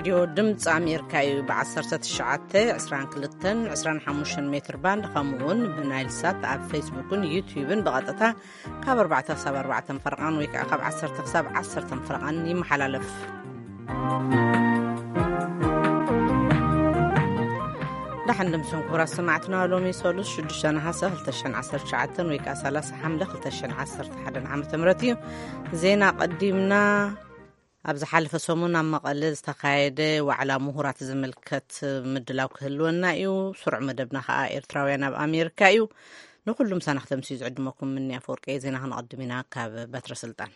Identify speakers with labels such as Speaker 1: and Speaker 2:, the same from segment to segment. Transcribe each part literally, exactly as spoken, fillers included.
Speaker 1: راديو دمፅ أمريكاي بعصرة الشعات عسران كلتن عسران حموشن متر باند خمون بنايل سات على فيسبوكن يوتيوبن بغطتها كاب أربعة سب أربعة فرقان ويكا كاب عصرة سب عصرة فرقان يمحلالف لحن دمسون كورا سمعتنا لومي سولوس شدشان هاسا هلتشان عصر شعاتن ويكا سالاس حملة هلتشان عصر حدن عام تمرتي زينا قدمنا أبز حالف سومونا مقلد استقايدة وعلى مهورات زملكت مدلاو كهلونا إيو سرع مدبنا خاء إرتراوينا بأمريكا إيو نقول لهم سنختم سيز عدمكم مني أفورك إيزينا هنقدمنا كاب باتر سلطان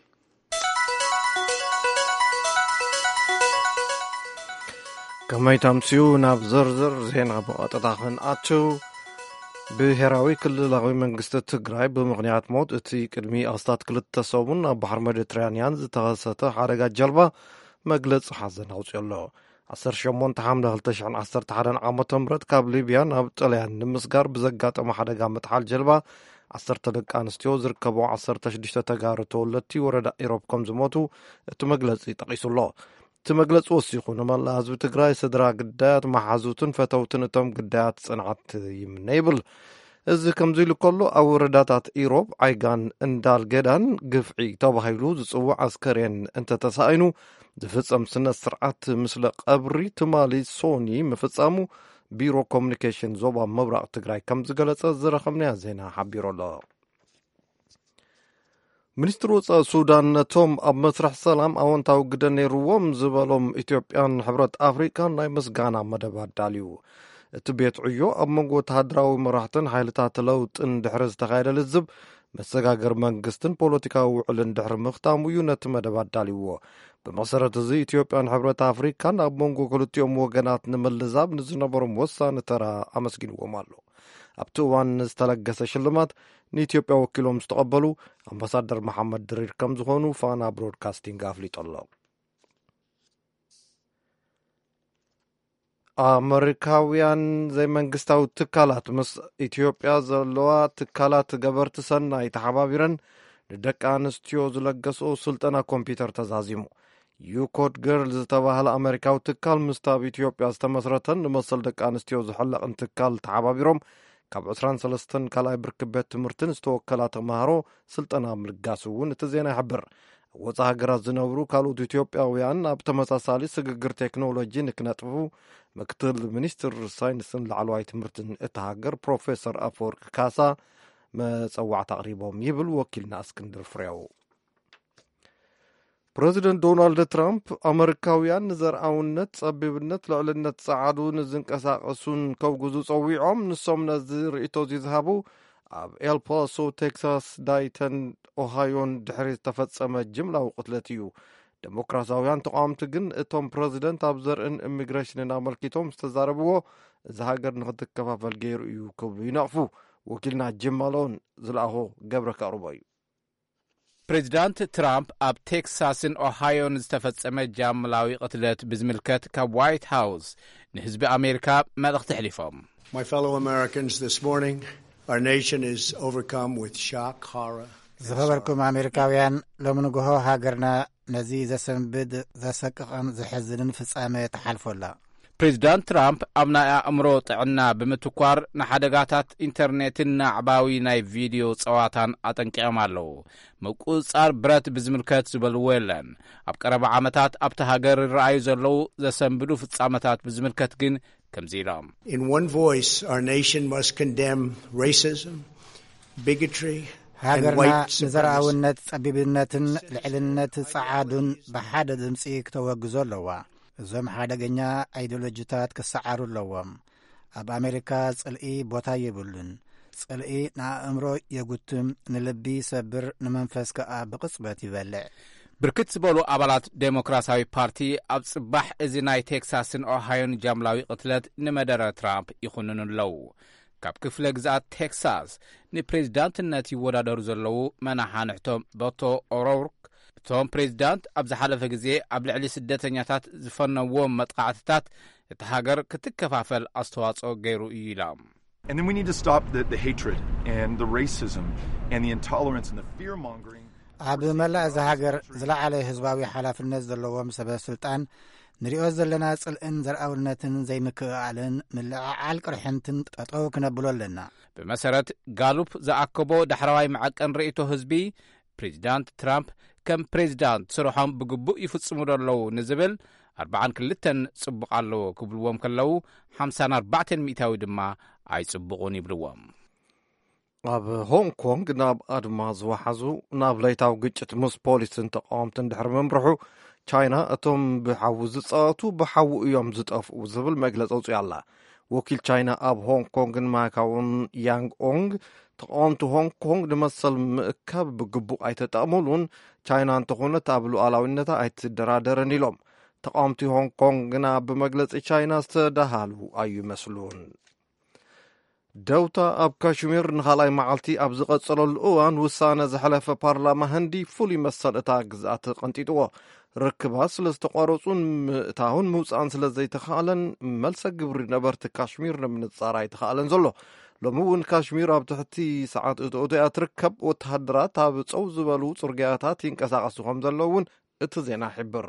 Speaker 2: كما يتمسيو ناب زرزر زين غبو أتداخن أتشو بهراوي كل لغوي منغست تግራይ بمغنيات موت اتي قدمي أستاذ كلت سومون بحر ميديترانيان زتغسطه حركة جلبة مجلس حزن أوصله عصر شمون تحمل هلتشان عصر تحرن عامة مرد كاب ليبيا ناب طليان نمسقار بزقات أما حركة متحال جلبة عصر تلق أنستيو زركبو عصر تشديشة تقارو تولتي ورد إيروبكم زموتو اتو مجلس يتقيسو الله تمجلس وسيقو نمال حزب تግራይ سدرا قدات محازوتن فتوتن اتم قدات صنعت يمنيبل እዚ ከምዚ ኢሉ ከሎ ኣብ ወረዳታት ኢሮብ ዓይጋን እንዳል ገዳን ግፍዒ ተባሂሉ ዝጽዋዕ አስከሬን እንተተሳኢኑ ዝፍጸም ስነ ስርዓት ምስለ ቀብሪ ትማሊ ሶኒ መፈጻሙ ቢሮ ኮሙኒኬሽን ዞባ ምብራቅ ትግራይ ከም ዝገለጸ ዝረኸብና ዜና ሓቢሩሎ ሚኒስትሩ ወፃኢ ሱዳን ነቶም ኣብ መስርሕ ሰላም ኣወንታዊ ግደ ነይሩዎም ዝበሎም ኢትዮጵያን ሕብረት ኣፍሪካን ናይ ምስጋና መደብ ኣዳልዩ እቲ ቤት ዕዮ ኣብ መንጎ ወተሃደራዊ መራሕትን ሓይልታት ለውጥን ድሕሪ ዝተኻየደ ልዝብ መሰጋገር መንግስትን ፖለቲካዊ ውዕልን ድሕሪ ምኽታሙ እዩ ነቲ መደብ ኣዳልይዎ ብመሰረት እዚ ኢትዮጵያን ሕብረት ኣፍሪካን ኣብ መንጎ ክልቲኦም ወገናት ንምልዛብ ንዝነበሮም ወሳኒ ተራ ኣመስጊንዎም ኣሎ ኣብቲ እዋን ዝተለገሰ ሽልማት ንኢትዮጵያ ወኪሎም ዝተቐበሉ ኣምባሳደር መሐመድ ድሪር ከም ዝኾኑ ፋና ብሮድካስቲንግ ኣፍሊጦሎ ኣሜሪካውያን ዘይመንግስታዊ ትካላት ምስ ኢትዮጵያ ዘለዋ ትካላት ገበርቲ ሰናይ ተሓባቢረን ንደቂ ኣንስትዮ ዝለገስኦ ስልጠና ኮምፒውተር ተዛዚሙ ዩኮድ ገርል ዝተባህለ ኣሜሪካዊ ትካል ምስታ ኣብ ኢትዮጵያ ዝተመስረተን ንመሰል ደቂ ኣንስትዮ ዝሕለቕን ትካል ተሓባቢሮም ካብ عشرين وثلاثة ካልኣይ ብርኪ ቤት ትምህርትን ዝተወከላ ተምሃሮ ስልጠና ምልጋስ እውን እቲ ዜና ይሕብር ወፃኢ ሃገራት ዝነብሩ ካልኦት ኢትዮጵያውያን ኣብ ተመሳሳሊ ስግግር ቴክኖሎጂ ንክነጥፉ ምክትል ሚኒስትር ሳይንስን ላዕለዋይ ትምህርትን እቲ ሃገር ፕሮፌሰር አፈወርቅ ካሳ መፀዋዕታ ኣቕሪቦም ይብል ወኪልና እስክንድር ፍሬው ፕሬዚደንት ዶናልድ ትራምፕ ኣሜሪካውያን ንዘርኣውነት ፀቢብነት ልዕልነት ፀዓዱ ንዝንቀሳቐሱን ከውግዙ ፀዊዖም ንሶም ነዚ ርእቶ ዝሃቡ ኣብ ኤልፓሶ ቴክሳስ ዳይተን ኦሃዮን ድሕሪ ዝተፈጸመ ጅምላዊ ቅትለት እዩ ዴሞክራሲያውያን ተቃውምቲ ግን እቶም ፕሬዚደንት ኣብ ዘርእን ኢሚግሬሽንን ኣመልኪቶም ዝተዛረብዎ እዚ ሃገር ንኽትከፋፈል ገይሩ እዩ ክብሉ ይነቕፉ ወኪልና ጅማሎን ዝለኣኾ ገብረ ከቕርቦ እዩ
Speaker 3: ፕሬዚዳንት ትራምፕ ኣብ ቴክሳስን ኦሃዮን ዝተፈጸመ ጃምላዊ ቅትለት ብዝምልከት ካብ ዋይት ሃውስ ንህዝቢ ኣሜሪካ መልእኽቲ ሕሊፎም
Speaker 4: My fellow Americans, this morning our nation is overcome with shock, horror.
Speaker 5: ዝኸበርኩም ኣሜሪካውያን ሎሚ ንግሆ ሃገርና ነዚ ዘሰንብድ ዘሰቅቕን ዝሕዝንን ፍጻመ ተሓልፎላ
Speaker 3: ፕሬዚዳንት ትራምፕ ኣብ ናይ ኣእምሮ ጥዕና ብምትኳር ንሓደጋታት ኢንተርኔትን ናዕባዊ ናይ ቪድዮ ፀዋታን ኣጠንቂቖም ኣለዉ ምቁፅጻር ብረት ብዝምልከት ዝበልዎ የለን ኣብ ቀረባ ዓመታት ኣብቲ ሃገር ይረኣዩ ዘለዉ ዘሰንብዱ ፍጻመታት ብዝምልከት ግን ከምዚ ኢሎም
Speaker 4: In one voice our nation must condemn racism, bigotry
Speaker 5: ሃገርና ንዘርኣውነት ፀቢብነትን ልዕልነት ፀዓዱን ብሓደ ድምፂ ክተወግዞ ኣለዋ እዞም ሓደገኛ ኣይዲዮሎጂታት ክሰዓሩ ኣለዎም ኣብ ኣሜሪካ ጽልኢ ቦታ የብሉን ጽልኢ ንኣእምሮ የጉትም ንልቢ ሰብር ንመንፈስ ከኣ ብቕጽበት ይበልዕ
Speaker 3: ብርክት ዝበሉ ኣባላት ዴሞክራሲያዊ ፓርቲ ኣብ ጽባሕ እዚ ናይ ቴክሳስን ኦሃዮን ጃምላዊ ቅትለት ንመደረ ትራምፕ ይኹንኑ ኣለዉ ካብ ክፍለ ግዛት ቴክሳስ ንፕሬዚዳንትነት ይወዳደሩ ዘለዉ መናሓንሕቶም ቦቶ ኦሮርክ እቶም ፕሬዚዳንት ኣብ ዝሓለፈ ግዜ ኣብ ልዕሊ ስደተኛታት ዝፈነዎም መጥቃዕትታት እቲ ሃገር ክትከፋፈል ኣስተዋጽኦ ገይሩ እዩ ኢሎም
Speaker 6: And then we need to stop the, the hatred and the racism and the intolerance and the fear-mongering.
Speaker 5: ኣብ መላእ እዚ ሃገር ዝለዓለ ህዝባዊ ሓላፍነት ዘለዎም ሰበስልጣን ንሪኦ ዘለና ጽልእን ዘርአውነትን ዘይምክኣልን ምልዕዓል ቅርሕንትን ጠጠው ክነብሎ ኣለና።
Speaker 3: ብመሰረት ጋሉፕ ዝኣከቦ ዳሕራዋይ መዐቀን ርእይቶ ህዝቢ ፕሬዚዳንት ትራምፕ ከም ፕሬዚዳንት ስርሖም ብግቡእ ይፍጽሙ ደለዉ ንዝብል ኣርባዓን ክልተን ጽቡቕ ኣለዎ ክብልዎም ከለዉ ሓምሳን ኣርባዕተን ሚእታዊ ድማ ኣይጽቡቑን ይብልዎም።
Speaker 2: ኣብ ሆንግ ኮንግ ናብ ኣድማ ዝወሓዙ ናብ ለይታዊ ግጭት ምስ ፖሊስን ተቃወምትን ድሕሪ ምምርሑ ቻይና እቶም ብሓዊ ዝጸወቱ ብሓዊ እዮም ዝጠፍኡ ዝብል መግለፂ ኣውፅያ ኣላ። ወኪል ቻይና ኣብ ሆንግ ኮንግን ማካውን ያንግ ኦንግ ተቃወምቲ ሆንግ ኮንግ ንመሰል ምእካብ ብግቡእ ኣይተጠቕሙሉን ቻይና እንተኾነት ኣብ ሉኣላዊነታ ኣይትደራደርን ኢሎም። ተቃወምቲ ሆንግ ኮንግ ግና ብመግለፂ ቻይና ዝተዳሃሉ ኣይመስሉን። ደውታ ኣብ ካሽሚር ንኻልኣይ መዓልቲ ኣብ ዝቐጸለሉ እዋን ውሳነ ዘሕለፈ ፓርላማ ህንዲ ፍሉይ መሰል እታ ግዝኣት ቀንጢጥዎ ርክባት ስለ ዝተቋረጹን ምእታውን ምውፃእን ስለ ዘይተኻኣለን መልሰ ግብሪ ነበርቲ ካሽሚር ንምንጻር ኣይተኻኣለን ዘሎ። ሎሚ እውን ካሽሚር ኣብ ትሕቲ ሰዓት እትእቶ እያ ትርከብ። ወተሃደራት ኣብ ፀው ዝበሉ ጽርግያታት ይንቀሳቐሱ ከም ዘለዉ እውን እቲ ዜና ይሕብር።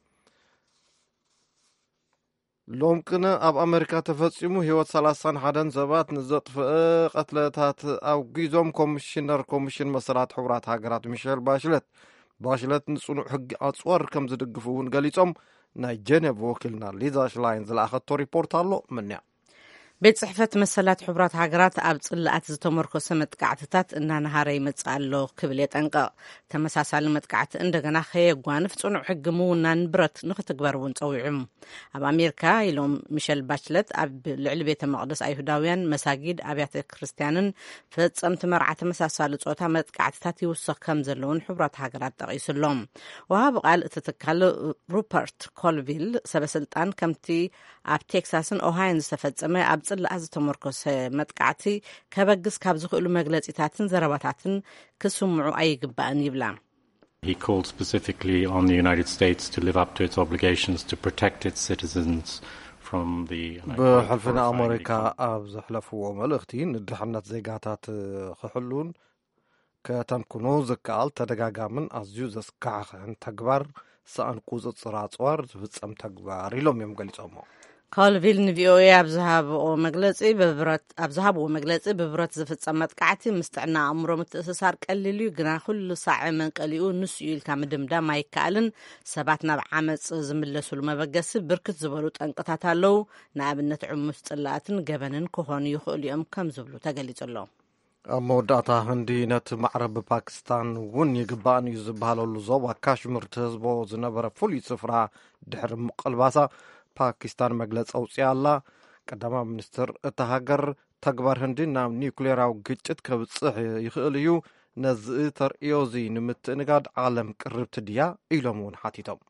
Speaker 2: ሎም ቅነ ኣብ ኣሜሪካ ተፈጺሙ ህይወት ሰላሳን ሓደን ሰባት ንዘጥፍአ ቀትለታት ኣውጊዞም ኮሚሽነር ኮሚሽን መሰላት ሕቡራት ሃገራት ሚሸል ባሽለት ባሽለት ንጽኑዕ ሕጊ ኣጽዋር ከም ዝድግፉ እውን ገሊጾም። ናይ ጀኔቭ ወኪልና ሊዛ ሽላይን ዝለኣኸቶ ሪፖርት ኣሎ ምንያ
Speaker 1: ቤት ጽሕፈት መሰላት ሕቡራት ሃገራት ኣብ ጽላኣት ዝተመርኮሰ መጥቃዕትታት እናናሃረ ይመጽእ ኣሎ ክብል የጠንቀቕ። ተመሳሳሊ መጥቃዕቲ እንደገና ከየጓንፍ ጽኑዕ ሕጊ ምውናን ብረት ንኽትግበር እውን ጸዊዑ። ኣብ ኣሜሪካ ኢሎም ሚሸል ባችለት ኣብ ልዕሊ ቤተ መቕደስ ኣይሁዳውያን መሳጊድ ኣብያተ ክርስትያንን ፈጸምቲ መርዓ ተመሳሳሊ ጾታ መጥቃዕትታት ይውስኽ ከም ዘለውን ሕቡራት ሃገራት ጠቒሱሎም። ወሃቢ ቃል እቲ ትካል ሩፐርት ኮልቪል ሰበስልጣን ከምቲ ኣብ ቴክሳስን ኦሃዮን ዝተፈጸመ ኣብ ጽላኣት ዝተመርኮሰ መጥቃዕቲ ከበግስ ካብ ዝኽእሉ መግለጺታትን ዘረባታትን ክስምዑ ኣይግባእን ይብላ።
Speaker 7: He called specifically on the United States to live up to its obligations to protect its citizens from the
Speaker 2: ብሕልፍና ኣሜሪካ ኣብ ዘሕለፍዎ መልእኽቲ ንድሕነት ዜጋታት ክሕሉን ከተምኩኑ ዝከኣል ተደጋጋምን ኣዝዩ ዘስካዕኽን ተግባር ሰኣን ቁፅፅር ኣጽዋር ዝፍጸም ተግባር ኢሎም እዮም ገሊጾሞ።
Speaker 1: ኮልቪል ንቪኦኤ ኣብ ዝሃብዎ መግለጺ ብብረት ኣብ ዝሃብዎ መግለጺ ብብረት ዝፍጸም መጥቃዕቲ ምስ ጥዕና ኣእምሮ ምትእስሳር ቀሊል እዩ ግና ኩሉ ሳዕ መንቀሊኡ ንሱ ኢልካ ምድምዳም ኣይከኣልን። ሰባት ናብ ዓመፅ ዝምለሱሉ መበገሲ ብርክት ዝበሉ ጠንቅታት ኣለዉ። ንኣብነት ዕሙስ ጽላኣትን ገበንን ክኾኑ ይኽእሉ እዮም ከም ዝብሉ ተገሊጹ ኣሎ።
Speaker 2: ኣብ መወዳእታ ህንዲ ነቲ ማዕረብ ፓኪስታን እውን ይግባእን እዩ ዝበሃለሉ ዞባ ካሽሚር ትህዝቦ ዝነበረ ፍሉይ ስፍራ ድሕሪ ምቕልባሳ ፓኪስታን መግለፂ ኣውፅያ ኣላ። ቀዳማ ሚኒስትር እታ ሃገር ተግባር ህንዲ ናብ ኒውክሌራዊ ግጭት ከብፅሕ ይኽእል እዩ ነዚ ተርእዮ እዚ ንምትእንጋድ ዓለም ቅርብቲ ድያ ኢሎም እውን ሓቲቶም።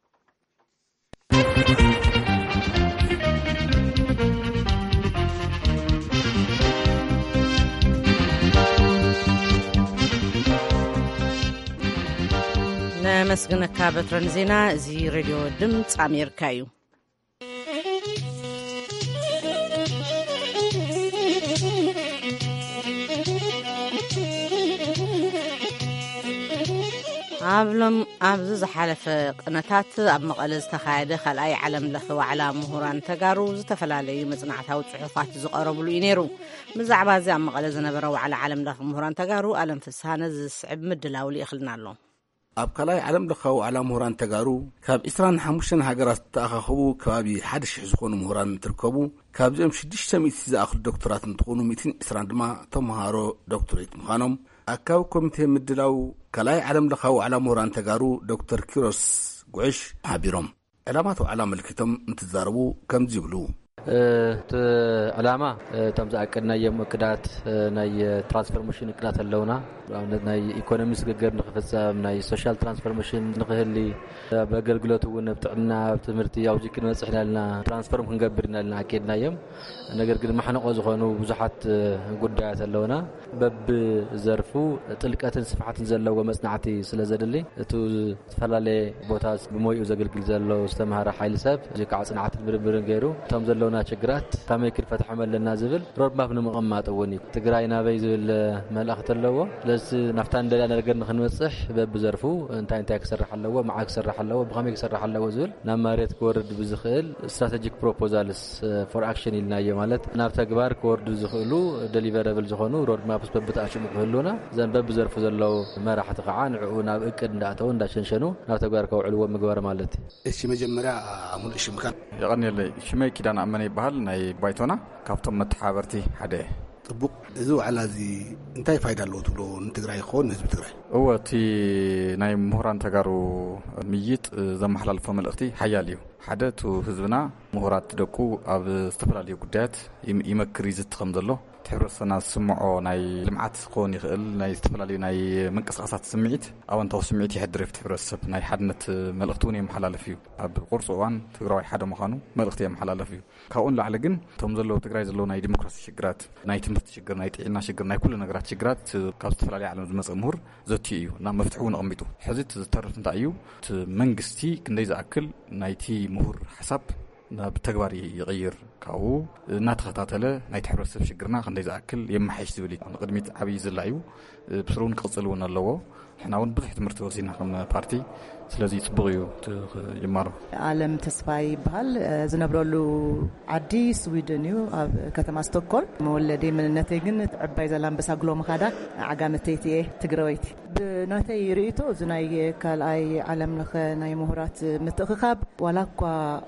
Speaker 2: ነመስግነካ በትረን ዜና እዚ ሬድዮ ድምፂ ኣሜሪካ እዩ። ኣብሎም ኣብዚ ዝሓለፈ ቅነታት ኣብ መቐለ ዝተኻየደ ካልኣይ ዓለም ለኸ ዋዕላ ምሁራን ተጋሩ ዝተፈላለዩ መጽናዕታዊ ጽሑፋት ዝቐረብሉ እዩ ነይሩ። ብዛዕባ እዚ ኣብ መቐለ ዝነበረ ዋዕላ ዓለም ለኸ ምሁራን ተጋሩ ኣለም ፍስሓነ ዝስዕብ ምድላው ይእኽልና ኣሎ።
Speaker 8: ኣብ ካልኣይ ዓለም ለኸ ዋዕላ ምሁራን ተጋሩ ካብ ዒስራን ሓሙሽተ ሃገራት ተኣኻኸቡ ከባቢ ሓደ ሽሕ ዝኾኑ ምሁራን እንትርከቡ ካብዚኦም ሽዱሽተ ሚእቲ ዝኣኽሉ ዶክተራት እንትኾኑ ሚእትን ዒስራን ድማ ተምሃሮ ዶክተሬት ምዃኖም ኣካብ ኮሚቴ ምድላው ካልኣይ ዓለም ለኸ ዋዕላ ምሁራን ተጋሩ ዶክተር ኪሮስ ጉዕሽ ሓቢሮም ዕላማት ዋዕላ መልክቶም እንትዛረቡ ከምዚ ይብሉ።
Speaker 9: እቲ ዕላማ እቶም ዝኣቀድናዮም እቅዳት ናይ ትራንስፎርሜሽን እቅዳት ኣለውና። ኣብነት ናይ ኢኮኖሚ ስግግር ንኽፍጸም ናይ ሶሻል ትራንስፎርሜሽን ንኽህሊ ኣብ ኣገልግሎት እውን ኣብ ጥዕና ኣብ ትምህርቲ ኣብዚ ክንበፅሕ ኢና ትራንስፎርም ክንገብር ኢና ኢልና ኣኬድናዮም። ነገር ግን ማሕነቆ ዝኾኑ ብዙሓት ጉዳያት ኣለውና። በብዘርፉ ጥልቀትን ስፍሓትን ዘለዎ መጽናዕቲ ስለ ዘድሊ እቲ ዝተፈላለየ ቦታ ብሞይኡ ዘገልግል ዘሎ ዝተምሃረ ሓይሊ ሰብ እዚ ከዓ ጽንዓትን ምርምርን ገይሩ እቶም ዘለውና ዘለውና ችግራት ካመይ ክፈትሐመለና ዝብል ሮድማፕ ንምቕማጥ እውን እዩ ትግራይ ናበይ ዝብል መልእኽቲ ኣለዎ ለዚ ናፍታን እንደላ ነገር ንኽንበጽሕ በብዘርፉ እንታይ እንታይ ክሰርሕ ኣለዎ መዓዝ ክሰርሕ ኣለዎ ብኸመይ ክሰርሕ ኣለዎ ዝብል ናብ መሬት ክወርድ ብዝኽእል ስትራቴጂክ ፕሮፖዛልስ ፎር አክሽን ኢልናዮ ማለት ናብ ተግባር ክወርዱ ዝኽእሉ ዴሊቨረብል ዝኾኑ ሮድማፕስ በብታሽሙ ክህሉና ዘን በብዘርፉ ዘለው መራሕቲ ከዓ ንዕኡ ናብ እቅድ እንዳኣተው እንዳሸንሸኑ ናብ ተግባር ከውዕልዎ ምግባር ማለት
Speaker 8: እሺ መጀመሪያ አሙን እሺ ምካን
Speaker 10: يغني شمي كيدان أمني بحال ناي بايتونا كابتن متحابرتي حدا
Speaker 8: طبق ذو على ذي انتي فايدة لو تلو نتقرأي خون نسبة تقرأي
Speaker 10: هو تي ناي مهران تقارو ميت زم حلال فم الأختي حياليو حدا تو حزبنا مهرات تدكو أب استفراليو قدات يمكر يزت خمدلو تحرصنا سمعو ناي لمعات قون يخل ناي استفراليو ناي منقص قصات سمعيت أو أنتو سمعيت يحدر في تحرص ناي حدنت ملقتوني محلال فيو أب قرصوان تقرأي حدا مخانو ملقتي محلال فيو كأون لعلقن تمزلو تقرأي زلو ناي ديمقراسي شجرات ناي تمت شجر ناي تعينا شجر ناي كل نجرات شجرات كاب استفرالي على مزمز أمور زوتيو نام مفتحون أميتو حزت ترى تنتعيو تمنجستي كندي زأكل نايتي مهور حساب بتجبري يغير كاو ناتختاتله نايت حرس شجرنا كندي زأكل يمحيش زولي قدمت عبيز اللعيو بسرون قصلونا اللو احنا ون بزح تمرت وزينا كم بارتي ስለዚህ ጽብቂዩ ይማሩ
Speaker 11: ዓለም ተስፋይ ይባል ዝነብረሉ ዓዲ ስዊድን እዩ ኣብ ከተማ ስቶክሆልም መወለዴ መንነቴ ግን ዕባይ ዘላምበሳ ግሎ መኻዳ ዓጋመተይቲ ትግረወይቲ ብናተይ ርእይቶ ዝናይ ካልኣይ ዓለም ለኸ ናይ ምሁራት ምትእኽኻብ ዋላኳ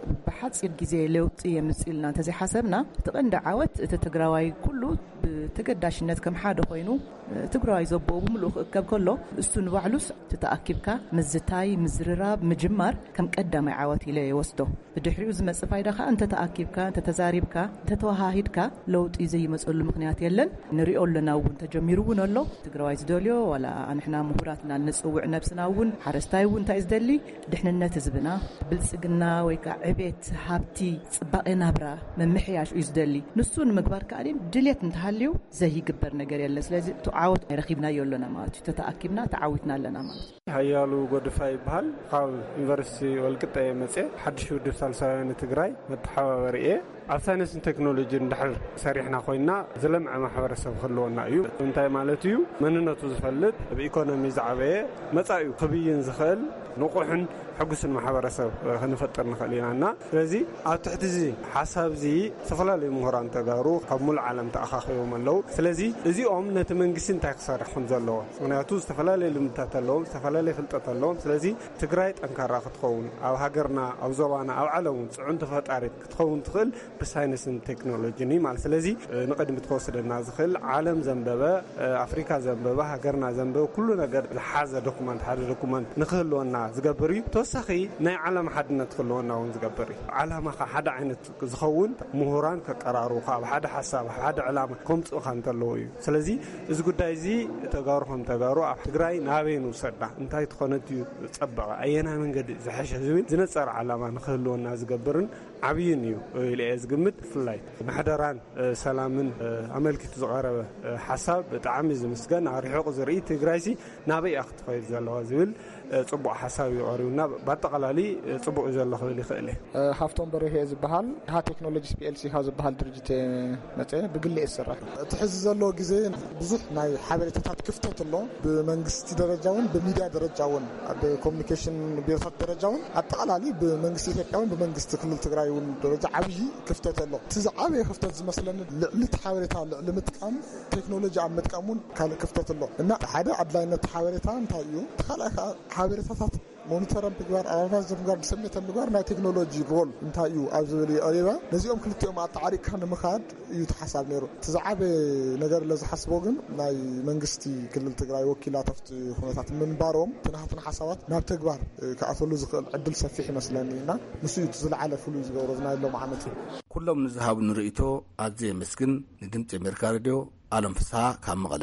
Speaker 11: ብሓፂር ግዜ ለውጢ የምጽኢልና እንተዘይሓሰብና ትቕንዲ ዓወት እቲ ትግራዋይ ኩሉ ብተገዳሽነት ከም ሓደ ኮይኑ ትግራዋይ ዘቦኡ ብምሉእ ክእከብ ከሎ እሱ ንባዕሉስ ተኣኪብካ ምዝታይ ምዝርራብ ምጅማር ከም ቀዳማይ ዓወት ኢለ ይወስዶ ብድሕሪኡ ዝመጽእ ፋይዳ ከዓ እንተ ተኣኪብካ እንተ ተዛሪብካ እንተ ተዋሃሂድካ ለውጢ ዘይመጽሉ ምክንያት የለን ንሪኦ ኣለና እውን ተጀሚሩ እውን ኣሎ ትግራዋይ ዝደልዮ ወላ ኣንሕና ምሁራትና ንጽውዕ ነብስና እውን ሓረስታይ እውን እንታይ ዝደሊ ድሕንነት ህዝብና ብልጽግና ወይ ከዓ ዕቤት ሃብቲ ጽባቐ ናብራ መምሕያሽ እዩ ዝደሊ ንሱ ንምግባር ከዓ ድሌት እንተሃልዩ ዘይግበር ነገር የለን ስለዚ ዓወት ረኺብናዮ ኣለና ማለት እዩ ተኣኪብና ተዓዊትና ኣለና ማለት እዩ
Speaker 12: ሃያሉ ጎድፋይ ይባሃል ካብ ዩኒቨርሲቲ ወልቅጤ መጽ ሓድሽ ውድብ ሳልሳውያን ትግራይ መተሓባበሪ እየ ኣብ ሳይንስን ቴክኖሎጂን ድሕር ሰሪሕና ኮይና ዝለምዐ ማሕበረሰብ ክህልወና እዩ እንታይ ማለት እዩ መንነቱ ዝፈልጥ ብኢኮኖሚ ዝዓበየ መጻኢ ክብይን ዝኽእል ንቑሕን ሕጉስን ማሕበረሰብ ክንፈጥር ንኽእል ኢና ስለዚ ኣብ ትሕቲ እዚ ሓሳብ እዚ ዝተፈላለዩ ምሁራን ተጋሩ ካብ ሙሉእ ዓለም ተኣኻኺቦም ኣለዉ ስለዚ እዚኦም ነቲ መንግስቲ እንታይ ክሰርሕ ከም ዘለዎ ምክንያቱ ዝተፈላለዩ ልምድታት ኣለዎም ዝተፈላለዩ ፍልጠት ኣለዎም ስለዚ ትግራይ ጠንካራ ክትኸውን ኣብ ሃገርና ኣብ ዞባና ኣብ ዓለም ፅዑን ተፈጣሪት ክትኸውን ትኽእል ብሳይንስን ቴክኖሎጂን ማለት ስለዚ ንቅድሚት ክወስደና ዝኽእል ዓለም ዘንበበ ኣፍሪካ ዘንበበ ሃገርና ዘንበበ ኩሉ ነገር ዝሓዘ ዶኩመንት ሓደ ዶኩመንት ንክህልወና ዝገብር እዩ ተወሳኺ ናይ ዓለም ሓድነት ክህልወና እውን ዝገብር እዩ ዓላማኻ ሓደ ዓይነት ዝኸውን ምሁራን ከቀራርቡካ ኣብ ሓደ ሓሳብ ሓደ ዕላማ ከምፅኡኻ እንተለዎ እዩ ስለዚ እዚ ጉዳይ እዚ ተጋሩ ከም ተጋሩ ኣብ ትግራይ ናበይ ንውሰድና እንታይ ትኾነት እዩ ፀበቐ ኣየና መንገዲ ዝሓሸ ዝብል ዝነፀረ ዓላማ ንክህልወና ዝገብርን ዓብይን እዩ ኢለ ዝግምት ፍላይ ማሕደራን ሰላምን ኣመልኪቱ ዝቐረበ ሓሳብ ብጣዕሚ ዝምስገን ኣሪሑቕ ዝርኢ ትግራይሲ ናበይ ኣኽቲ ኮይድ ዘለዋ ዝብል ጽቡቕ ሓሳብ ይቐርብና ባጠቕላሊ ጽቡቕ ዘሎ ክብል ይኽእል
Speaker 13: ሃፍቶም በርሄ ዝበሃል ሀ ቴክኖሎጂስ ፒኤልሲ ካብ ዝበሃል ድርጅት መጽ ብግሌ ይስራሕ እቲ ሕዚ ዘሎ ግዜ ብዙሕ ናይ ሓበሬታታት ክፍተት ኣሎ ብመንግስቲ ደረጃ እውን ብሚድያ ደረጃ እውን ብኮሙኒኬሽን ቢሮታት ደረጃ እውን ኣጠቃላሊ ብመንግስቲ ኢትዮጵያ እውን ብመንግስቲ ክልል ትግራይ እውን ደረጃ ዓብዪ ክፍተት ኣሎ እቲ ዝዓበየ ክፍተት ዝመስለኒ ልዕሊ ሓበሬታ ልዕሊ ምጥቃም ቴክኖሎጂ ኣብ ምጥቃም እውን ካልእ ክፍተት ኣሎ እና ሓደ ኣድላይነት ሓበሬታ እንታይ እዩ ተኻልኣይ ከዓ ሓበሬታታት ሞኒተርን ምግባር ኣናላይዝ ምግባር ድሰሜተን ምግባር ናይ ቴክኖሎጂ ሮል እንታይ እዩ ኣብ ዝብል ቀሪባ ነዚኦም ክልቲኦም ኣጣዓሪቕካ ንምኻድ እዩ ተሓሳብ ነይሩ ትዛዓበየ ነገር ለዝሓስቦ ግን ናይ መንግስቲ ክልል ትግራይ ወኪላት ኣብቲ ኩነታት ምንባሮም ትናሃትና ሓሳባት ናብ ተግባር ክኣተሉ ዝኽእል ዕድል ሰፊሕ ይመስለኒ እና ንሱ እዩ ዝለዓለ ፍሉይ ዝገብሮ ዝናይሎም ዓመት
Speaker 8: ኩሎም ንዝሃቡ ንርእይቶ ኣዝየ የመስግን ንድምፂ ኣሜሪካ ሬድዮ ኣለም ፍስሓ ካብ መቐለ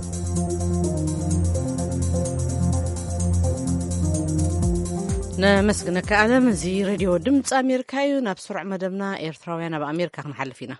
Speaker 1: نمسكنك أعلم زي راديو دمت أمريكا نبسرع مدمنا إيرتراوينا بأمريكا نحل فينا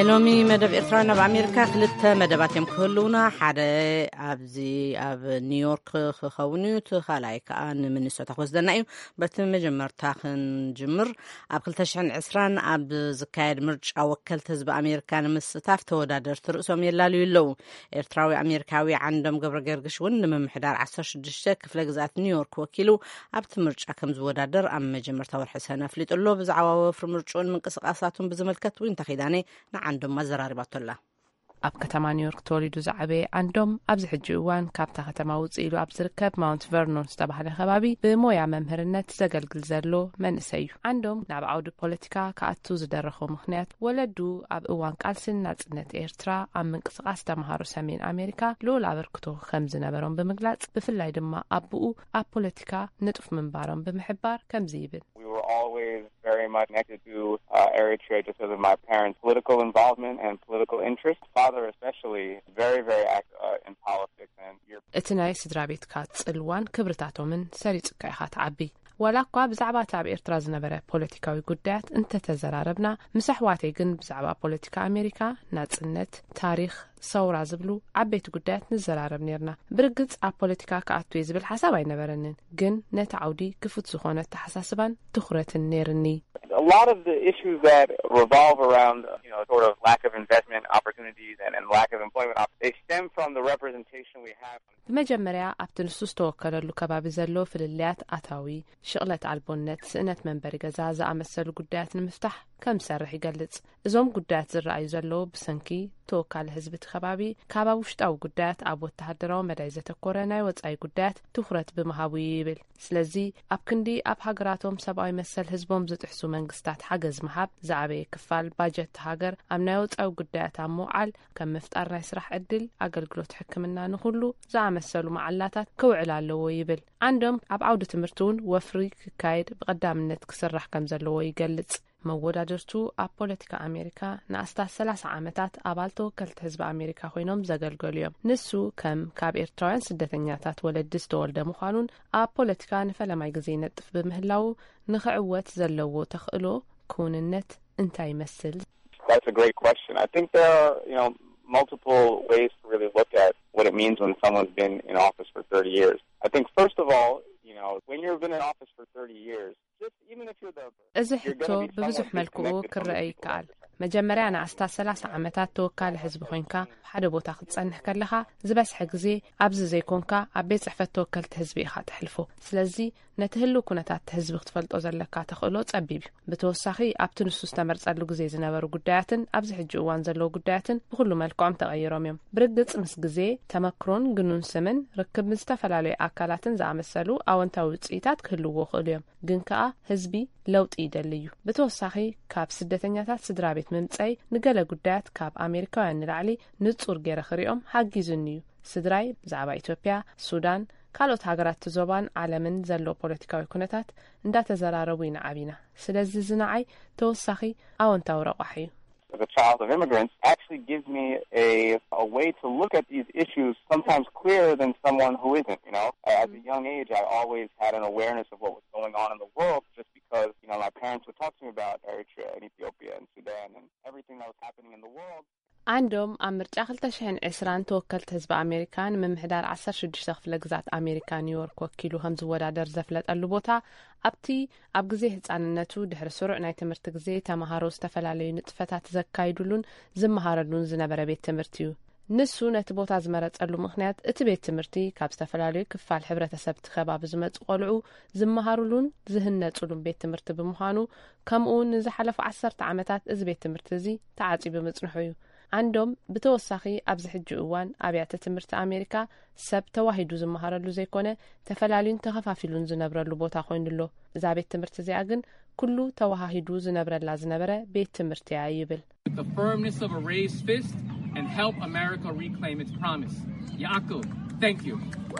Speaker 1: ናይ ሎሚ መደብ ኤርትራና በአሜሪካ ክልተ መደባት እዮም ክህልውና ሓደ ኣብዚ ኣብ ኒውዮርክ ክኸውን እዩ ተኻላይ ከዓ ንሚኒሶታ ክወስደና እዩ በቲ መጀመርታ ክንጅምር ኣብ ክልተ ሽሕን ዕስራን ኣብ ዝካየድ ምርጫ ወከልቲ ህዝቢ ኣሜሪካ ንምስታፍ ተወዳደርቲ ርእሶም የላልዩ ኣለዉ ኤርትራዊ ኣሜሪካዊ ዓንዶም ገብረ ገርግሽ እውን ንምምሕዳር ዓሰርተ ሽዱሽተ ክፍለ ግዛት ኒውዮርክ ወኪሉ ኣብቲ ምርጫ ከም ዝወዳደር ኣብ መጀመርታ ወርሒ ሰነ ኣፍሊጡ ኣሎ ብዛዕባ ወፍሪ ምርጫውን ምንቅስቃሳቱን ብዝመልከት እውን ተኺዳነ ንዓንዶም መዘራሪባቶላ
Speaker 14: ኣብ ከተማ ኒውዮርክ ተወሊዱ ዝዓበየ ዓንዶም ኣብዚ ሕጂ እዋን ካብታ ከተማ ውፅእ ኢሉ ኣብ ዝርከብ ማውንት ቨርኖን ዝተባሃለ ከባቢ ብሞያ መምህርነት ዘገልግል ዘሎ መንእሰይ እዩ ዓንዶም ናብ ዓውዲ ፖለቲካ ከኣቱ ዝደረኸ ምክንያት ወለዱ ኣብ እዋን ቃልስን ናጽነት ኤርትራ ኣብ ምንቅስቃስ ተምሃሮ ሰሜን ኣሜሪካ ልዑል ኣበርክቶ ከም ዝነበሮም ብምግላጽ ብፍላይ ድማ ኣቡኡ ኣብ ፖለቲካ ንጡፍ ምንባሮም ብምሕባር ከምዚ ይብል
Speaker 15: always very much connected to uh, Eritrea just because of my parents' political involvement and political interest. Father especially very, very active uh, in politics. And
Speaker 14: እቲ ናይ ስድራ ቤትካ ጽልዋን ክብርታቶምን ሰሪጽካ ኢኻ ትዓቢ ወላ እኳ ብዛዕባ ኣብ ኤርትራ ዝነበረ ፖለቲካዊ ጉዳያት እንተተዘራረብና ምስ ኣሕዋተይ ግን ብዛዕባ ፖለቲካ ኣሜሪካ ናጽነት ታሪኽ ሰውራ ዝብሉ ዓበይቲ ጉዳያት ንዘራረብ ነርና ብርግጽ ኣብ ፖለቲካ ከኣቱ ዝብል ሓሳብ ኣይነበረንን ግን ነቲ ዓውዲ ክፉት ዝኾነ ተሓሳስባን ትኹረትን ነርኒ
Speaker 15: A lot of the issues that revolve around, you know, sort of lack of investment opportunities and, and lack of employment, they stem from the representation we have.
Speaker 14: በመጀመሪያ ኣብቲ ንሱ ዝተወከለሉ ከባቢ ዘሎ ፍልልያት ኣታዊ ሽቕለት ኣልቦነት ስእነት መንበሪ ገዛ ዝኣመሰሉ ጉዳያት ንምፍታሕ ከም ሰርሕ ይገልጽ እዞም ጉዳያት ዝረኣዩ ዘለዉ ብሰንኪ ተወካሊ ህዝቢ ከባቢ ካብ ውሽጣዊ ጉዳያት ኣብ ወተሃደራዊ መዳይ ዘተኮረ ናይ ወጻኢ ጉዳያት ትኹረት ብምሃቡ ይብል ስለዚ ኣብ ክንዲ ኣብ ሃገራቶም ሰብኣዊ መሰል ህዝቦም ዝጥሕሱ መንግስታት ሓገዝ ምሃብ ዝዓበየ ክፋል ባጀት ሃገር ኣብ ናይ ወጻኢ ጉዳያት ኣሞዓል ከም ምፍጣር ናይ ስራሕ ዕድል ኣገልግሎት ሕክምና ንኹሉ ዝኣመሰሉ መዓላታት ክውዕል ኣለዎ ይብል ዓንዶም ኣብ ዓውዲ ትምህርቱን ወፍሪ ክካየድ ብቐዳምነት ክስራሕ ከም ዘለዎ ይገልጽ መወዳደርቱ ኣብ ፖለቲካ ኣሜሪካ ንኣስታት ሰላሳ ዓመታት ኣባል ተወከልቲ ህዝቢ ኣሜሪካ ኮይኖም ዘገልገሉ እዮም ንሱ ከም ካብ ኤርትራውያን ስደተኛታት ወለዲ ዝተወልደ ምዃኑን ኣብ ፖለቲካ ንፈለማይ ግዜ ይነጥፍ ብምህላው ንኽዕወት ዘለዎ ተኽእሎ ክውንነት እንታይ ይመስል
Speaker 15: That's a great question. I think there are, you know, multiple ways to really look at what it means when someone's been in office for thirty years. I think first of all, you know, when you've been in office for thirty years, just even if you're the
Speaker 14: እዚ ሕቶ ብብዙሕ መልክዑ ክረአይ ይከኣል መጀመርያ ንኣስታት ሰላሳ ዓመታት ተወካሊ ህዝቢ ኮይንካ ሓደ ቦታ ክትጸንሕ ከለኻ ዝበስሐ ግዜ ኣብዚ ዘይኮንካ ኣብ ቤት ጽሕፈት ተወከልቲ ህዝቢ ኢኻ ትሕልፎ ስለዚ ነቲ ህሉ ኩነታት ህዝቢ ክትፈልጦ ዘለካ ተኽእሎ ጸቢብ ብተወሳኺ ኣብቲ ንሱ ዝተመርጸሉ ግዜ ዝነበሩ ጉዳያትን ኣብዚ ሕጂ እዋን ዘለዉ ጉዳያትን ብኩሉ መልክዖም ተቐይሮም እዮም ብርግጽ ምስ ግዜ ተመክሮን ግኑን ስምን ርክብ ዝተፈላለዩ ኣካላትን ዝኣመሰሉ ኣወንታዊ ውጽኢታት ክህልዎ ክእሉ እዮም ግን ከዓ ህዝቢ ለውጢ ይደልዩ ብተወሳኺ ካብ ስደተኛታት ስድራ ቤት ምምጻይ ንገለ ጉዳያት ካብ ኣሜሪካውያን ንላዕሊ ንጹር ገይረ ክሪኦም ሓጊዙን እዩ ስድራይ ብዛዕባ ኢትዮጵያ ሱዳን ካልኦት ሃገራት ዞባን ዓለምን ዘሎ ፖለቲካዊ ኩነታት እንዳተዘራረቡ ይንዓቢና ስለዚ ዝናዓይ ተወሳኺ ኣወንታዊ ረቋሕ እዩ
Speaker 15: as a child of immigrants actually gives me a a way to look at these issues sometimes clearer than someone who isn't, you know. At a young age, I always had an awareness of what was going on in the world just because, you know, my parents would talk to me about Eritrea and Ethiopia and Sudan and everything that was happening in the world.
Speaker 14: عندهم ኣብ ምርጫ ክልተ ሽሕን ዕስራን ተወከልቲ ህዝቢ ኣሜሪካን ምምሕዳር ዓሰርተ ሽዱሽተ ክፍለ ግዛት ኣሜሪካ ኒውዮርክ ወኪሉ ከም ዝወዳደር ዘፍለጠሉ ቦታ ኣብቲ ኣብ ግዜ ህፃንነቱ ድሕሪ ስሩዕ ናይ ትምህርቲ ግዜ ተማሃሮ ዝተፈላለዩ ንጥፈታት ዘካይዱሉን ዝመሃረሉን ዝነበረ ቤት ትምህርቲ እዩ ንሱ ነቲ ቦታ ዝመረጸሉ ምክንያት እቲ ቤት ትምህርቲ ካብ ዝተፈላለዩ ክፋል ሕብረተሰብ ተኸባቢ ዝመጹ ቆልዑ ዝመሃሩሉን ዝህነጹሉን ቤት ትምህርቲ ብምዃኑ ከምኡውን ንዝሓለፉ ዓሰርተ ዓመታት እዚ ቤት ትምህርቲ እዚ ተዓጺቡ መጽንሑ እዩ عندهم بتوسخي أبز حج أوان أبيات تمرت أمريكا سب تواهيد زمهرلو زي كونه تفلالين تخفافلون زنبر لبوتا خوين له إذا بيت تمرت زي أجن كله تواهيد زنبر لازنبر بيت تمرت عيبل.
Speaker 16: The firmness of a raised fist and help America reclaim its promise. Yaakov, thank you.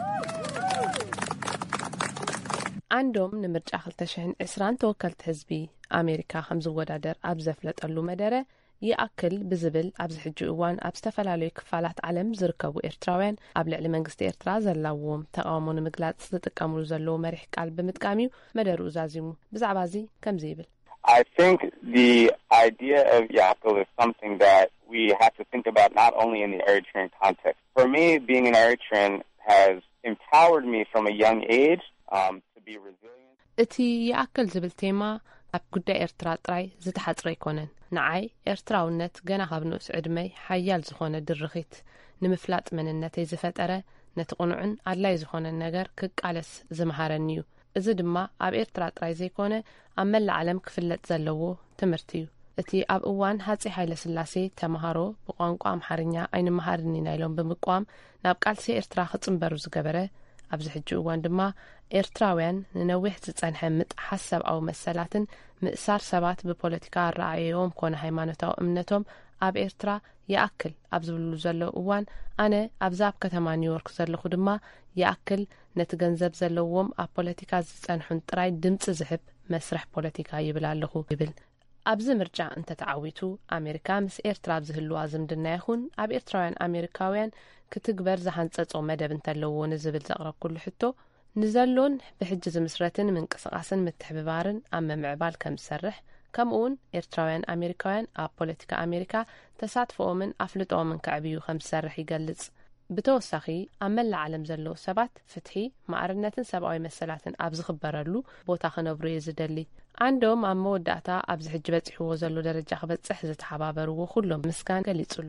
Speaker 14: عندهم نمرج أخل تشهن إسران توكلت حزبي أمريكا خمس ودادر أبزفلت اللو مدارة يأكل بزبل أبز حجو إوان أبستفل على كفالات علم زركبو إرتراوين قبل على منجست إرترا زلاوهم تقامون مقلات صدق أمرو زلو مريح قلب متقاميو مدارو زازيمو بزعبازي كم زيبل
Speaker 15: I I think the idea of Yaakov is something that we have to think about not only in the Eritrean context. For me, being an Eritrean has empowered me from a young age um, to be resilient.
Speaker 14: እቲ ያክል ዝብል ቴማ ኣብ ጉዳይ ኤርትራ ጥራይ ዝተሓጽረ ይኮነን። ንዓይ ኤርትራውነት ገና ካብ ንኡስ ዕድመይ ሓያል ዝኾነ ድርኺት ንምፍላጥ መንነተይ ዝፈጠረ ነቲ ቁኑዕን ኣድላይ ዝኾነ ነገር ክቃለስ ዝመሃረኒ እዩ። እዚ ድማ ኣብ ኤርትራ ጥራይ ዘይኮነ ኣብ መላእ ዓለም ክፍለጥ ዘለዎ ትምህርቲ እዩ። እቲ ኣብ እዋን ሃጸይ ሃይለ ስላሴ ተማሃሮ ብቋንቋ ኣምሓርኛ ኣይንመሃርኒ ናይሎም ብምቋም ናብ ቃልሲ ኤርትራ ክጽንበሩ ዝገበረ ኣብዚ ሕጂ እዋን ድማ ኤርትራውያን ንነዊሕ ዝጸንሐ ምጥሓስ ሰብኣዊ መሰላትን ምእሳር ሰባት ብፖለቲካ ረኣዮም ኮነ ሃይማኖታዊ እምነቶም ኣብ ኤርትራ ያክል ኣብ ዝብሉ ዘለው እዋን ኣነ ኣብዛ ኣብ ከተማ ኒውዮርክ ዘለኹ ድማ ያክል ነቲ ገንዘብ ዘለዎም ኣብ ፖለቲካ ዝጸንሑን ጥራይ ድምፂ ዝህብ መስርሕ ፖለቲካ ይብል ኣለኹ ይብል። ኣብዚ ምርጫ እንተተዓዊቱ ኣሜሪካ ምስ ኤርትራ ዝህልዋ ዝምድና ይኹን ኣብ ኤርትራውያን ኣሜሪካውያን ክትግበር ዝሃንጸጾ መደብ እንተለዎ ንዝብል ዘቕረብ ኩሉ ሕቶ ንዘሎን ብሕጂ ዝምስረትን ምንቅስቓስን ምትሕብባርን ኣብ መምዕባል ከም ዝሰርሕ ከምኡውን ኤርትራውያን ኣሜሪካውያን ኣብ ፖለቲካ ኣሜሪካ ተሳትፎኦምን ኣፍልጦኦምን ከዕብዩ ከም ዝሰርሕ ይገልጽ። ብተወሳኺ ኣብ መላእ ዓለም ዘለዉ ሰባት ፍትሒ ማዕርነትን ሰብኣዊ መሰላትን ኣብ ዝኽበረሉ ቦታ ክነብሩ እየ ዝደሊ። ዓንዶም ኣብ መወዳእታ ኣብዚ ሕጂ በፂሕዎ ዘሎ ደረጃ ክበጽሕ ዝተሓባበርዎ ኩሎም ምስጋና ገሊጹሎ።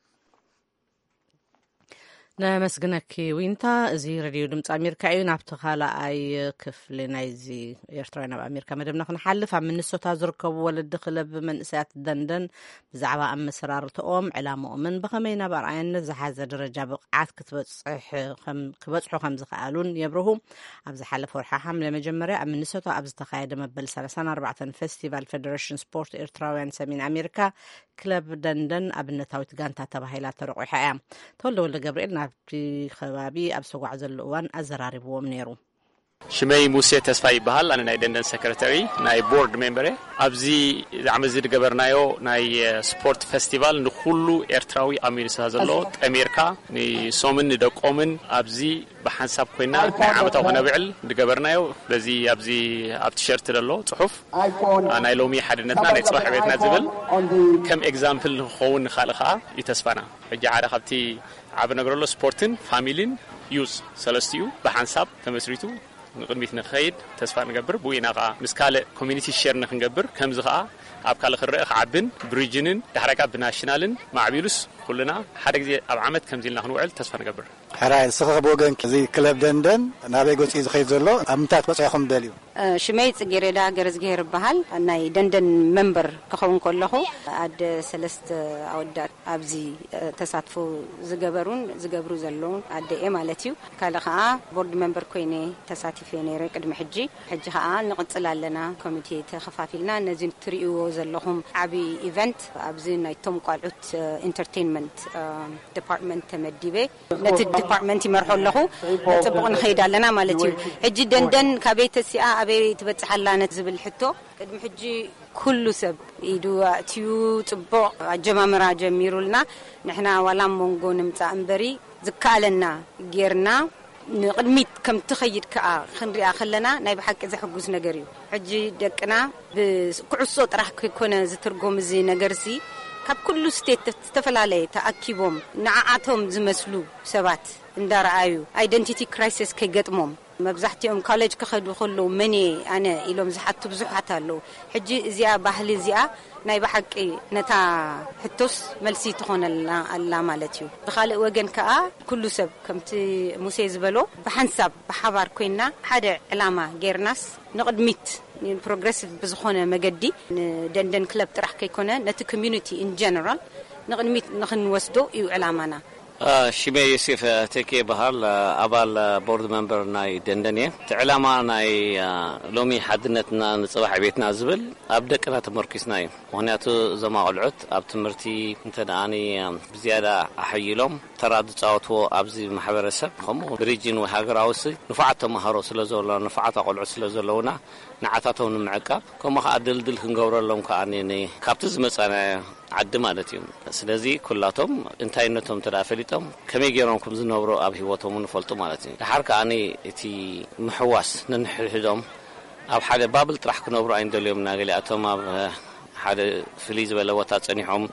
Speaker 1: ነመስግነኪ ዊንታ። እዚ ሬድዮ ድምፂ ኣሜሪካ እዩ። ናብቲ ካልኣይ ክፍሊ ናይዚ ኤርትራውያን ኣብ ኣሜሪካ መደብና ክንሓልፍ። ኣብ ሚኒሶታ ዝርከቡ ወለዲ ክለብ መንእሰያት ደንደን ብዛዕባ ኣመሰራርትኦም ዕላምኦምን ብኸመይ ናብ ኣርኣያነት ዝሓዘ ደረጃ ብቕዓት ክበጽሑ ከም ዝኽኣሉን የብርሁ። ኣብ ዝሓለፈ ወርሒ ሓምለ መጀመርያ ኣብ ሚኒሶታ ኣብ ዝተኻየደ መበል ሰላሳን ኣርባዕተን ፌስቲቫል ፌደሬሽን ስፖርት ኤርትራውያን ሰሜን ኣሜሪካ ክለብ ደንደን ኣብነታዊት ጋንታ ተባሂላ ተረቂሓ እያ። ተወልደ ወልደ ገብርኤል ናብቲ ከባቢ ኣብ ሰጓዕ ዘሎ እዋን ኣዘራሪብዎም ነይሩ።
Speaker 17: ሽመይ ሙሴ ተስፋ ይበሃል። ኣነ ናይ ደንደን ሰክረታሪ ናይ ቦርድ ሜምበር ኣብዚ ዓመት ዝገበርናዮ ናይ ስፖርት ፌስቲቫል ንኩሉ ኤርትራዊ ኣብ ሚኒሶታ ዘሎ ጠሜርካ ንሶምን ንደቆምን ኣብዚ ብሓንሳብ ኮይና ናይ ዓመታዊ ክነብዕል ዝገበርናዮ በዚ ኣብዚ ኣብ ቲሸርት ዘሎ ጽሑፍ ናይ ሎሚ ሓድነትና ናይ ጽባሕ ቤትና ዝብል ከም ኤግዛምፕል ክኸውን ንኻእል ከዓ ይተስፋና። ሕጂ ሓደ ካብቲ ዓብ ነገረሎ ስፖርትን ፋሚሊን ዩዝ ሰለስቲዩ ብሓንሳብ ተመስሪቱ ንቅድሚት ንኸይድ ተስፋ ንገብር ብዊና ከዓ ምስ ካልእ ኮሚኒቲ ሼር ንክንገብር ከምዚ ከዓ ኣብ ካልእ ክርአ ክዓብን ብሪጅንን ዳሕረካ ብናሽናልን ማዕቢሉስ ኩልና ሓደ ግዜ ኣብ ዓመት ከምዚ ኢልና ክንውዕል ተስፋ ንገብር።
Speaker 5: ሕራይ ስኸብ ወገን እዚ ክለብ ደንደን ናበይ ገጽ ዝኸይድ ዘሎ ኣብ ምንታይ በጽሕኩም ደልዩ?
Speaker 18: ሽመይ ጽጌረዳ ገረዝጌር በሃል ናይ ደንደን ሜምበር ክኸውን ከለኹ ኣደ ሰለስተ ኣወዳት ኣብዚ ተሳትፎ ዝገበሩን ዝገብሩ ዘለውን ኣደ እየ ማለት እዩ። ካልእ ከዓ ቦርድ ሜምበር ኮይነ ተሳቲፈ ነይረ ቅድሚ ሕጂ ሕጂ ከዓ ንቕጽል ኣለና ኮሚቴ ተኸፋፊልና ነዚ ትርእይዎ ዘለኹም ዓቢ ኢቨንት ኣብዚ ናይ ቶም ቋልዑት ኢንተርቴይንመንት ዲፓርትመንት ተመዲበ ነቲ ዲፓርትመንት ይመርሖ ኣለኹ ጽቡቕ ንኸይድ ኣለና ማለት እዩ። ሕጂ ደንደን ካበይ ተሲኣ ኣበይ ትበጽሓላ ነት ዝብል ሕቶ ቅድሚ ሕጂ ኩሉ ሰብ ኢዱ ኣትዩ ጽቡቕ ኣጀማምራ ጀሚሩልና ንሕና ዋላ ሞንጎ ንምጻእ እምበሪ ዝከኣለና ጌርና ንቅድሚት ከም ትኸይድ ከዓ ክንሪኣ ከለና ናይ ብሓቂ ዘሕጉስ ነገር እዩ። ሕጂ ደቅና ብኩዕሶ ጥራሕ ኮነ ዝትርጎም እዚ ነገርሲ ካብ ኩሉ ስቴት ተፈላለየ ተኣኪቦም ንዓዓቶም ዝመስሉ ሰባት እንዳረኣዩ አይደንቲቲ ክራይሲስ ከይገጥሞም መብዛሕትኦም ኮሌጅ ክኸዱ ከሎ መኔ ኣነ ኢሎም ዝሓቱ ብዙሓት ኣለው። ሕጂ እዚኣ ባህሊ እዚኣ ናይ ብሓቂ ነታ ሕቶስ መልሲ ትኾነልና ኣላ ማለት እዩ። ብኻልእ ወገን ከዓ ኩሉ ሰብ ከምቲ ሙሴ ዝበሎ ብሓንሳብ ብሓባር ኮይና ሓደ ዕላማ ጌርናስ ንቅድሚት ፕሮግሬሲቭ ብዝኾነ መገዲ ንደንደን ክለብ ጥራሕ ከይኮነ ነቲ ኮሚዩኒቲ ኢን ጀነራል ንቅድሚት ንኽንወስዶ እዩ ዕላማና።
Speaker 19: ሽሜ ዮሴፍ ተኬ በሃል ኣባል ቦርድ ሜምበር ናይ ደንደን እየ። ዕላማ ናይ ሎሚ ሓድነትና ንጽባሕ ቤትና ዝብል ኣብ ደቅና ተመርኪስና እዩ። ምክንያቱ እዞም ቆልዑት ኣብ ትምህርቲ እንተደኣኒ ብዝያዳ ኣሕይሎም ተራ ዝፃወትዎ ኣብዚ ማሕበረሰብ ከምኡ ብሪጅን ወይ ሃገራዊ ንፋዓት ተመሃሮ ስለ ዘሎ ንፋዓት ቆልዑት ስለ ዘለውና ንዓታቶም ንምዕቃብ ከምኡ ከዓ ድልድል ክንገብረሎም ከኣኒ ካብቲ ዝመፀና ዓዲ ማለት እዩ። ስለዚ ኩላቶም እንታይነቶም ተዳፈሊጦም ከመይ ገይሮም ከም ዝነብሩ ኣብ ህይወቶም ንፈልጡ ማለት እዩ። ድሓር ከኣኒ እቲ ምሕዋስ ንንሕድሕዶም ኣብ ሓደ ባብል ጥራሕ ክነብሩ ኣይንደልዮም ናገሊኣቶም ኣብ ሓደ ፍልይ ዝበለ ቦታ ፀኒሖም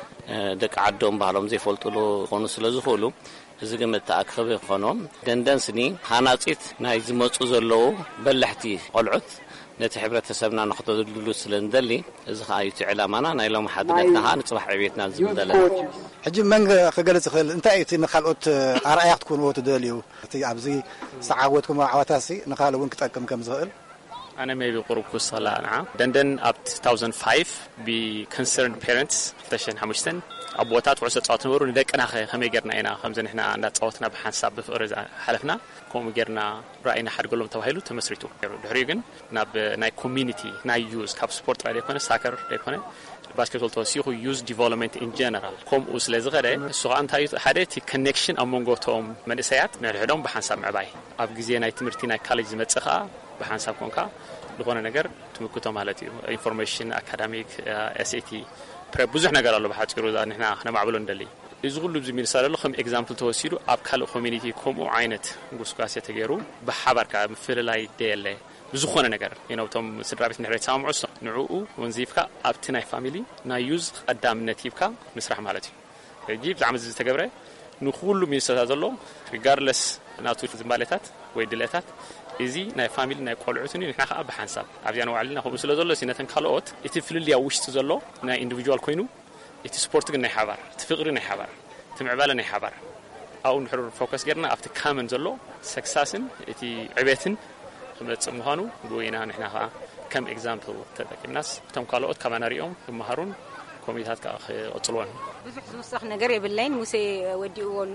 Speaker 19: ደቂ ዓዶም ባህሎም ዘይፈልጡሉ ኮኑ ስለ ዝኽእሉ እዚ ግን መተኣክብ ይኾኖም ደንደንስኒ ሃናፂት ናይ ዝመፁ ዘለዉ በላሕቲ ቆልዑት ነቲ ሕብረተሰብና ንኽተድልሉ ስለ እንደሊ እዚ ከዓ እዩ ዕላማና ናይ ሎም ሓድነትና ከዓ ንፅባሕ ዕብየትና ዝብል ዘለና
Speaker 5: ሕጂ መን ክገልጽ ይኽእል እንታይ እዩ እቲ ንኻልኦት ኣርኣያ ክትኮንዎ ትደልዩ እቲ ኣብዚ ዝተዓወትኩም ዓወታሲ ንኻልእ እውን ክጠቅም ከም ዝኽእል
Speaker 17: أنا ما بيقرب كوسلا أنا دندن up two thousand five be concerned parents تشين حمشتن أبوات وعسى صوت نورو ندك أنا خي خمي جرنا هنا خمسة إحنا عندنا صوتنا بحساب بفرز حلفنا كم جرنا رأينا حد قولهم توهيلو تمسرتو دحريجن ناب ناي community ناي use كاب سبورت عليه كونه ساكر عليه كونه basketball توسيخ use development in general كم وصل زغرة السؤال أنت حدث connection among توم من السيات من الحدهم بحساب معباي أبجزي ناي تمرتي ناي college متسخة بحساب كونكا لغونا نجار تمكتهم على تيو information academic S A T ብዙሕ ነገር አለ በሐጭሩ ዛን احنا احنا معبلون دلي يزغلو بزميل سالو خم example توسيرو اب كال community كومو عينت غسقاس يتغيرو بحبركا مفل لاي ديل بزخونه ነገር ينو توم سدرابيت نحريت سامعو نعو ونزيفكا ابتناي فاميلي نا يوز قدامነት ይብካ መስራሕ ማለት እዩ ጂብ ዓመዝ ዝተገብረ ንኹሉ ሚሰታዘሎ regardless ናቱ ዝማለታት ወይ ድለታት እዚ ናይ ፋሚሊ ናይ ቆልዑትን ንሕና ከዓ በሓንሳብ ኣብዚያ ነው ዓልና ኹም ስለ ዘሎ ሲነተን ካልኦት እቲ ፍልልያ ውሽጥ ዘሎ ናይ ኢንዲቪጁዋል ኮይኑ እቲ ስፖርት ግን ናይ ሓባር እቲ ፍቅሪ ናይ ሓባር እቲ ምዕባለ ናይ ሓባር ኣው ንሕሩር ፎከስ ገርና ኣብቲ ካመን ዘሎ ሰክሰስን እቲ ዕቤትን ክመጽእ ምዃኑ ጎይና ንሕና ከዓ ከም ኤግዛምፕል ተጠቂምናስ እቶም ካልኦት ከማናሪኦም ክመሃሩን ኮሚታት ከዓ ክቕፅልዎን
Speaker 18: ብዙሕ ዝውስኽ ነገር የብላይን ሙሴ ወዲኡ ኣሎ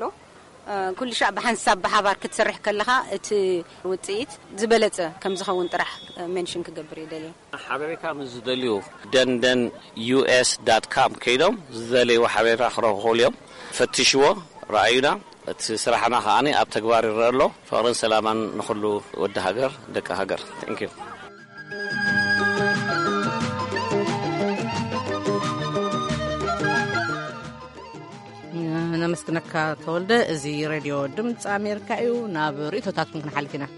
Speaker 18: كل شعب بحنساب بحبار كتسرح كلها ات وطيت زبلص كم زخون طرح منشن كغبر يدلي
Speaker 19: حبيبي كام زدليو دندن يو اس دوت كوم كيدوم زدلي وحبيبي اخره هوليوم فتشوا راينا تسرحنا خاني اب تغبار يرلو فورن سلامان نخلو ود هاجر دك هاجر ثانك يو
Speaker 1: نمسكنك تولد زي راديو دمت أمريكا إيو نابري تطاطم كن حالتنا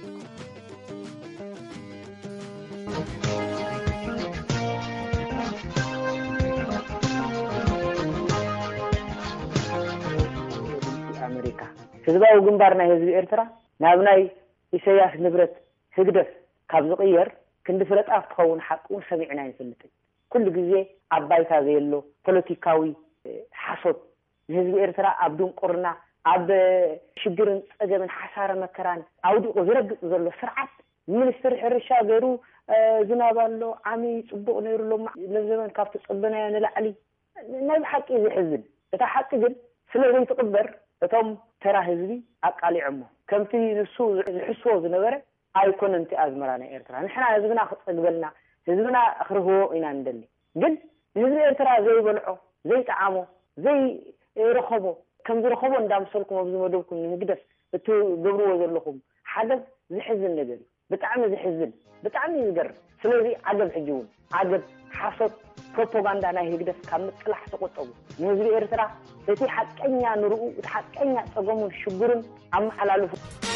Speaker 20: أمريكا سيدباو جنبارنا هذي إرترا نابناي إسياس نبرت هجدف كابزقير كندفلت أفتخون حقون سمعنا يسلتي كل جزء عبايت هذا يلو بوليتيكاوي حصد ህዝቢ ኤርትራ ኣብዱን ቁርና ኣብ ሽግርን ጸገምን ሓሳረ መከራን ኣውዲቁ ዝረግጽ ዘሎ ስርዓት ሚኒስትር ሕርሻ ገይሩ ዝናባሎ ዓሚ ጽቡቕ ነይሩሎ ለዘመን ካብቲ ጽበናዮ ንላዕሊ ናይ ሓቂ ዝሕዝን እታ ሓቂ ግን ስለዘይ ትቕበር እቶም ተራ ህዝቢ ኣቃሊዕሞ ከምቲ ንሱ ዝሕስቦ ዝነበረ ኣይኮነንቲ ኣዝመራ ናይ ኤርትራ ንሕና ህዝብና ክጸግበልና ህዝብና ክርህቦ ኢና እንደሊ ግን ህዝቢ ኤርትራ ዘይበልዖ ዘይጣዓሞ ዘይ رخبو كم رخبو ندام سلكم وبزمدوكم نقدس بتو جبروا وزلكم حدث زحزن نجري بتعمل زحزن بتعمل يقر سلوزي عجب حجون عجب حصد بروباغندا أنا يقدس كم تطلع سقطه نوزي إرترا بتي حكينا نرؤ حكينا سقوم شجرن عم حلاله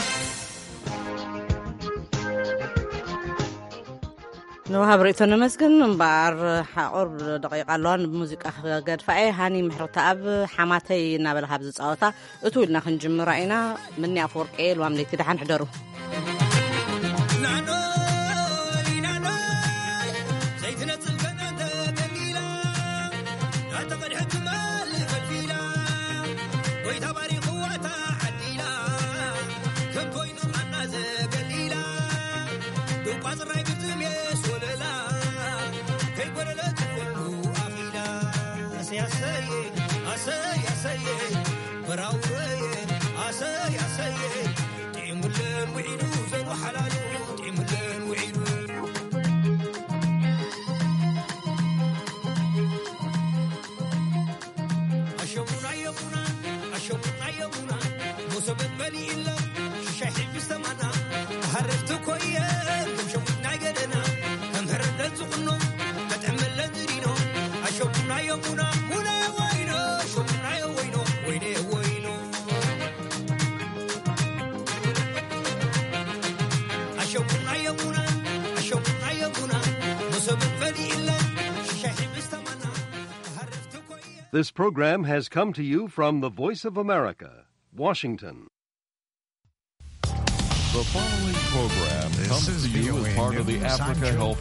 Speaker 1: نو هبريتو نمسكن مبار حقر دقيقة لون بموسيقى قد فأي هاني محروطة أب حماتي نابل هابز صوتا اتولنا خنجم رأينا مني أفور قيل وامني تدحن حدرو
Speaker 21: براوي أسي أسي تيمولن وعي This program has come to you from the Voice of America, Washington.
Speaker 22: The following program
Speaker 23: This
Speaker 22: comes
Speaker 23: is
Speaker 22: to you
Speaker 23: V O A
Speaker 22: as part of the
Speaker 23: News.
Speaker 22: Africa
Speaker 23: I'm Joe
Speaker 22: Health